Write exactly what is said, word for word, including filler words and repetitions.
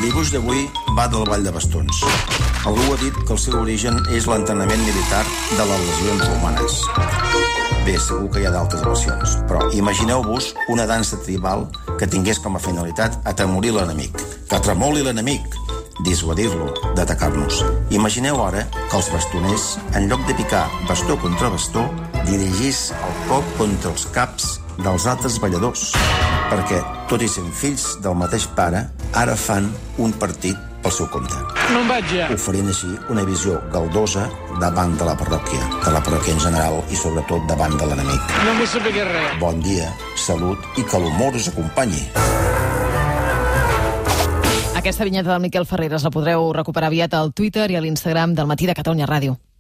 El dibuix d'avui va del Ball de Bastons. Algú ha dit que el seu origen és l'entrenament militar de les legions romanes. Bé, segur que hi ha d'altres versions, però imagineu-vos una dansa tribal que tingués com a finalitat atemorir l'enemic. Que tremoli l'enemic, dissuadir-lo d'atacar-nos. Imagineu ara que els bastoners, en lloc de picar bastó contra bastó, dirigís el cop contra els caps dels altres balladors, perquè, tot i sent fills del mateix pare, ara fan un partit pel seu compte. No em vaig ja. Oferint així una visió galdosa davant de la parròquia, de la parròquia en general i sobretot davant de l'enemic. No m'hi sabia res. Bon dia, salut i que l'humor us acompanyi. Aquesta vinyeta del Miquel Ferreres la podreu recuperar aviat al Twitter i a l'Instagram del Matí de Catalunya Ràdio.